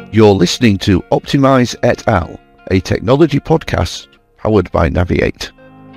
You're listening to Optimize et al., a technology podcast powered by Naviate.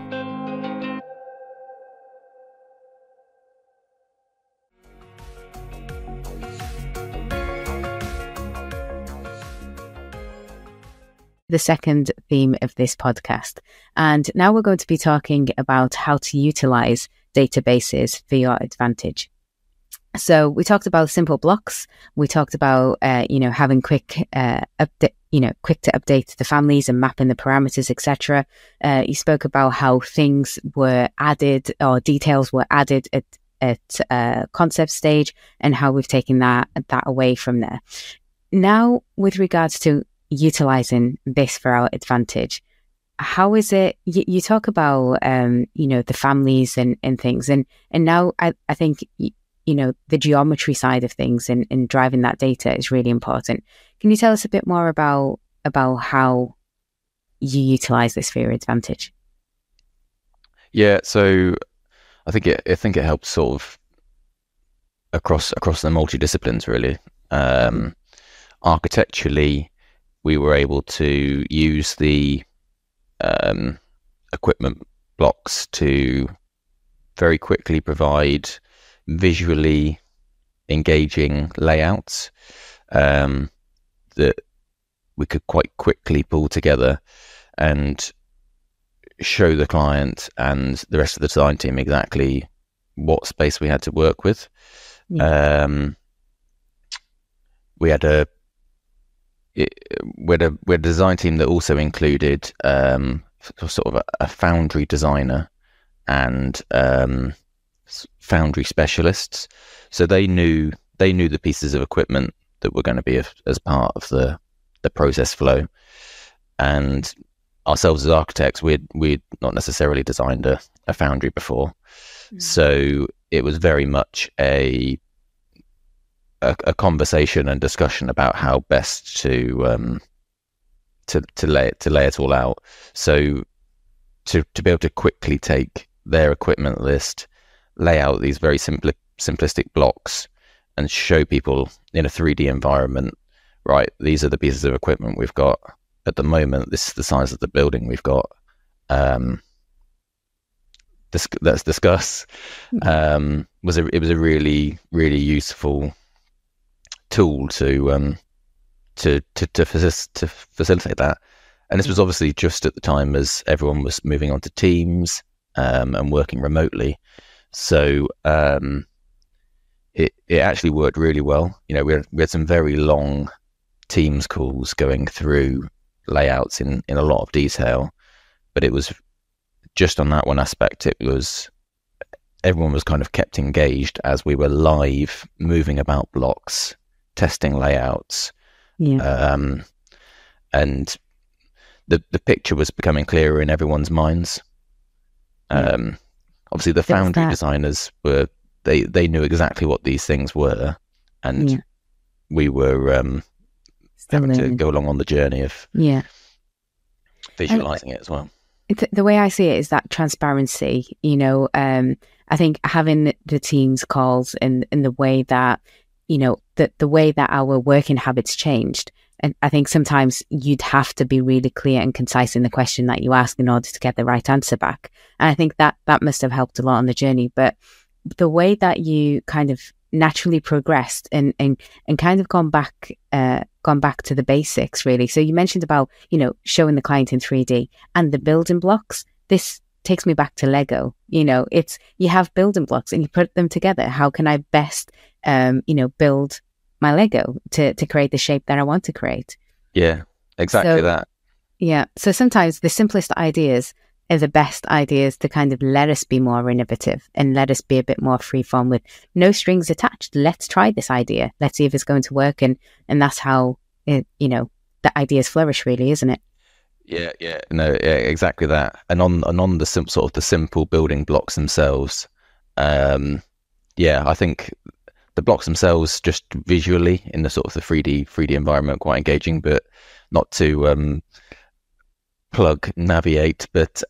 The second theme of this podcast. And now we're going to be talking about how to utilize databases for your advantage. So we talked about simple blocks. We talked about, having quick to update the families and mapping the parameters, etc. You spoke about how things were added or details were added at concept stage and how we've taken that away from there. Now, with regards to utilizing this for our advantage, how is it you talk about the families and things, and now I think the geometry side of things and driving that data is really important. Can you tell us a bit more about how you utilize this for your advantage? Yeah, so I think it helps sort of across the multidisciplines really. Architecturally, we were able to use the equipment blocks to very quickly provide visually engaging layouts that we could quite quickly pull together and show the client and the rest of the design team exactly what space we had to work with. Yeah. We had a design team that also included sort of a foundry designer and foundry specialists. So they knew the pieces of equipment that were going to be as part of the process flow. And ourselves as architects, we'd not necessarily designed a foundry before. So it was very much a conversation and discussion about how best to lay it all out. So to be able to quickly take their equipment list, lay out these very simplistic blocks, and show people in a 3D environment, right, these are the pieces of equipment we've got at the moment. This is the size of the building we've got. Let's discuss. It was a really, really useful tool to facilitate that. And this was obviously just at the time as everyone was moving on to Teams and working remotely. So it actually worked really well. We had some very long Teams calls going through layouts in a lot of detail, but it was just on that one aspect. Everyone was kind of kept engaged as we were live, moving about blocks, testing layouts. Yeah. And the picture was becoming clearer in everyone's minds. Obviously the foundry designers they knew exactly what these things were, and we were having to go along on the journey of visualizing it as well. The way I see it is that transparency, I think having the Teams calls and the way that, the way that our working habits changed. And I think sometimes you'd have to be really clear and concise in the question that you ask in order to get the right answer back. And I think that must have helped a lot on the journey. But the way that you kind of naturally progressed and kind of gone back to the basics, really. So you mentioned about, showing the client in 3D and the building blocks. This takes me back to Lego. It's, you have building blocks and you put them together. How can I best, build my Lego to create the shape that I want to create? Yeah, exactly that. Yeah. So sometimes the simplest ideas are the best ideas to kind of let us be more innovative and let us be a bit more freeform with no strings attached. Let's try this idea. Let's see if it's going to work. And that's how, the ideas flourish, really, isn't it? Yeah. No, yeah, exactly that. And on the sort of the simple building blocks themselves, I think the blocks themselves just visually in the sort of the 3D environment quite engaging, but not to plug Naviate, but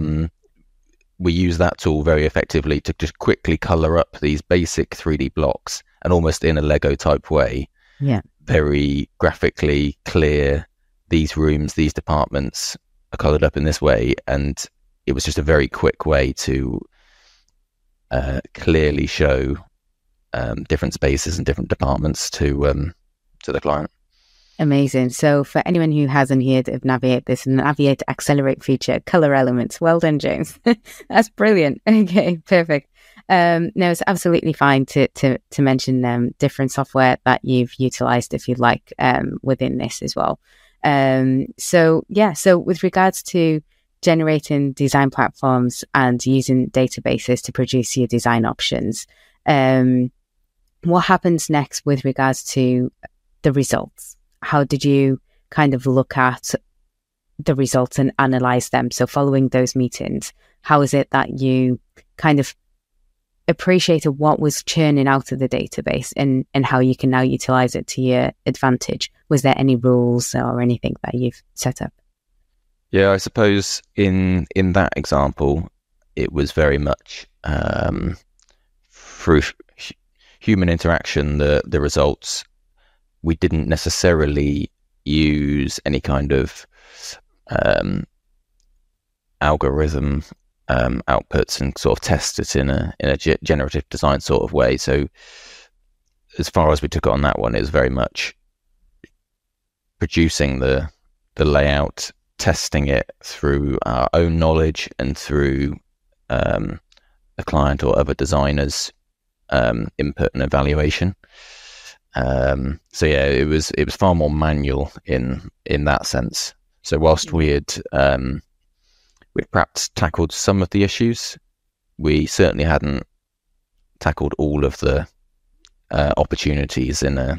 we use that tool very effectively to just quickly color up these basic 3D blocks, and almost in a Lego type way, very graphically clear. These rooms, these departments are coloured up in this way, and it was just a very quick way to clearly show different spaces and different departments to the client. Amazing. So for anyone who hasn't heard of Naviate, this Naviate Accelerate feature, color elements. Well done, James. That's brilliant. Okay, perfect. No, it's absolutely fine to mention different software that you've utilized, if you'd like, within this as well. So with regards to generating design platforms and using databases to produce your design options, what happens next with regards to the results? How did you kind of look at the results and analyze them? So following those meetings, how is it that you kind of appreciated what was churning out of the database and how you can now utilize it to your advantage? Was there any rules or anything that you've set up? Yeah, I suppose in that example, it was very much through human interaction, the results. We didn't necessarily use any kind of algorithm outputs and sort of test it in a generative design sort of way. So as far as we took it on that one, it was very much producing the layout, testing it through our own knowledge and through a client or other designers' input and evaluation. So yeah, it was far more manual in that sense. So whilst we'd perhaps tackled some of the issues, we certainly hadn't tackled all of the opportunities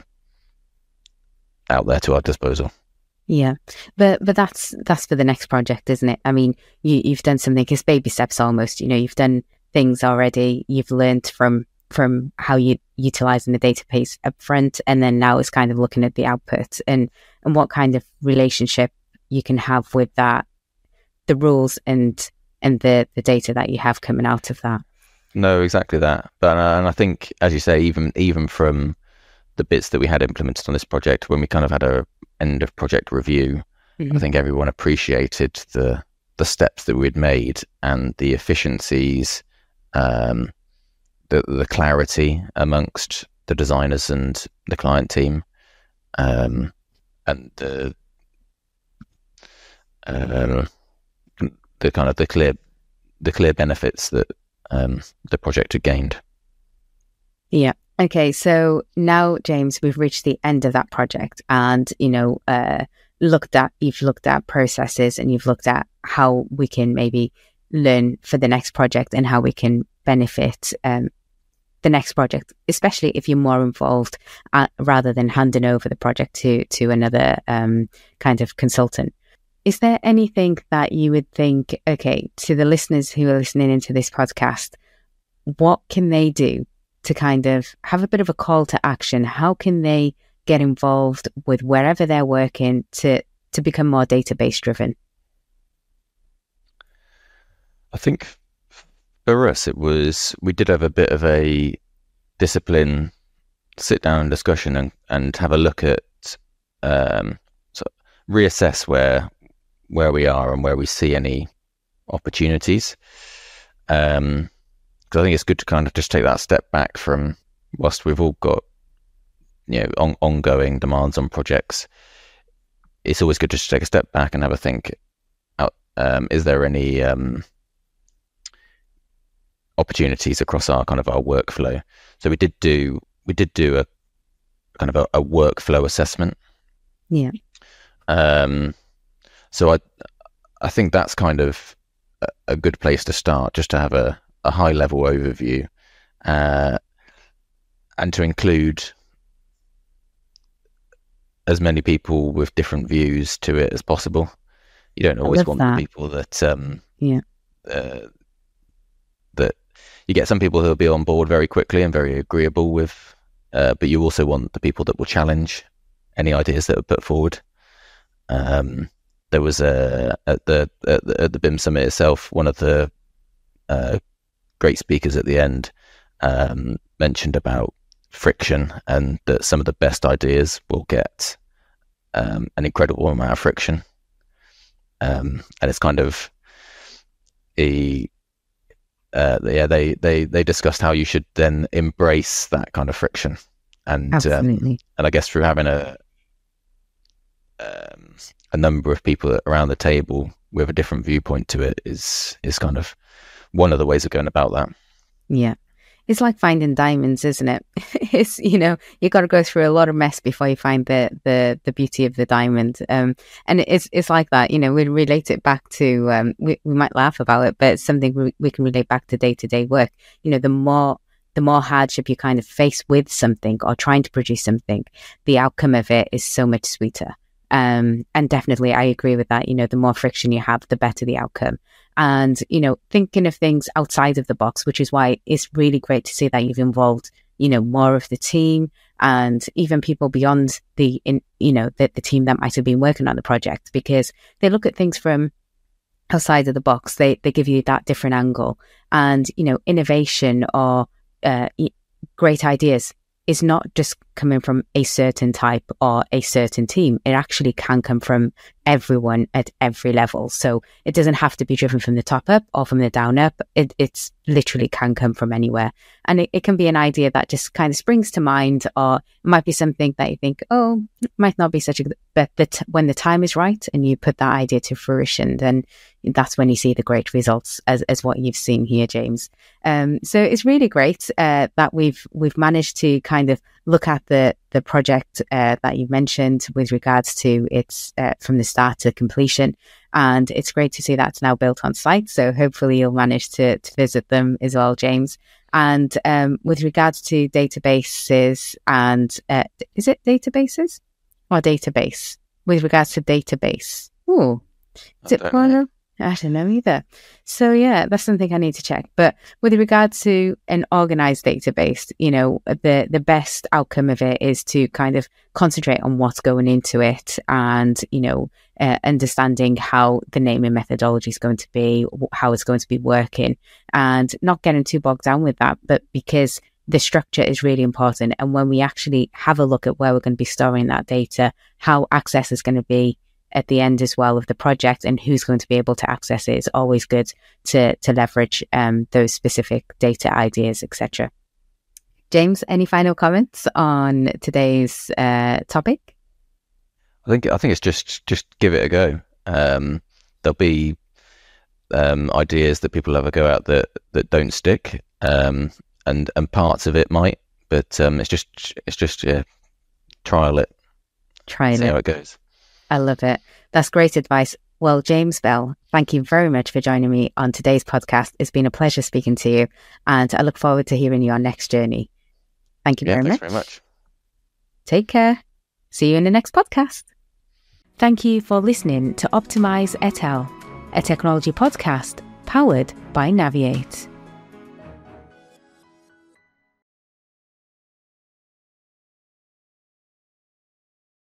out there to our disposal. Yeah, but that's for the next project, isn't it? I mean, you've done something, it's baby steps almost. You've done things already. You've learned from how you're utilizing the database up front, and then now it's kind of looking at the output and what kind of relationship you can have with that, the rules and the data that you have coming out of that. No, exactly that. But and I think, as you say, even from the bits that we had implemented on this project, when we kind of had a end of project review, I think everyone appreciated the steps that we'd made and the efficiencies, the clarity amongst the designers and the client team, and the kind of the clear benefits that the project had gained. Yeah. Okay. So now, James, we've reached the end of that project, and you've looked at processes, and you've looked at how we can maybe learn for the next project and how we can benefit the next project, especially if you're more involved, rather than handing over the project to another kind of consultant. Is there anything that you would think, okay, to the listeners who are listening into this podcast, what can they do to kind of have a bit of a call to action? How can they get involved with wherever they're working to become more database driven? I think for us, we did have a bit of a discipline sit down discussion and have a look at reassess where we are and where we see any opportunities. Because I think it's good to kind of just take that step back from, whilst we've all got ongoing demands on projects, it's always good to just take a step back and have a think. Is there any opportunities across our workflow? So we did do a kind of a workflow assessment. Yeah. So I think that's kind of a good place to start, just to have a high level overview, and to include as many people with different views to it as possible. You don't always want the people that that you get some people who will be on board very quickly and very agreeable with, but you also want the people that will challenge any ideas that are put forward. There was at the BIM Summit itself, one of the great speakers at the end mentioned about friction, and that some of the best ideas will get an incredible amount of friction. And it's kind of they discussed how you should then embrace that kind of friction, and Absolutely. And I guess through having a number of people around the table with a different viewpoint to it is kind of one of the ways of going about that. Yeah. It's like finding diamonds, isn't it? It's, you got to go through a lot of mess before you find the beauty of the diamond. And it's like that, we relate it back to, we might laugh about it, but it's something we can relate back to day-to-day work. The more hardship you kind of face with something or trying to produce something, the outcome of it is so much sweeter. And definitely I agree with that. The more friction you have, the better the outcome. And, thinking of things outside of the box, which is why it's really great to see that you've involved, more of the team and even people beyond the team that might have been working on the project, because they look at things from outside of the box. They give you that different angle, and, innovation or great ideas is not just coming from a certain type or a certain team. It actually can come from everyone at every level. So it doesn't have to be driven from the top up or from the down up. It's literally can come from anywhere. And it can be an idea that just kind of springs to mind, or it might be something that you think, it might not be such a good, but when the time is right and you put that idea to fruition, then that's when you see the great results as what you've seen here, James. So it's really great that we've managed to kind of look at the project that you mentioned with regards to its from the start to completion, and it's great to see that's now built on site. So hopefully you'll manage to visit them as well, James. And with regards to databases and is it databases or database? With regards to database, is it plural? I don't know either. So yeah, that's something I need to check. But with regards to an organized database, the best outcome of it is to kind of concentrate on what's going into it, and, understanding how the naming methodology is going to be, how it's going to be working, and not getting too bogged down with that, but because the structure is really important. And when we actually have a look at where we're going to be storing that data, how access is going to be at the end as well of the project, and who's going to be able to access it, is always good to leverage those specific data ideas, etc. James, any final comments on today's topic? I think it's just give it a go. There'll be ideas that people have a go at that don't stick, and parts of it might, but it's just trial it, see how it goes. I love it. That's great advice. Well, James Bell, thank you very much for joining me on today's podcast. It's been a pleasure speaking to you, and I look forward to hearing your next journey. Thank you very much. Thanks very much. Take care. See you in the next podcast. Thank you for listening to Optimize et al., a technology podcast powered by Naviate.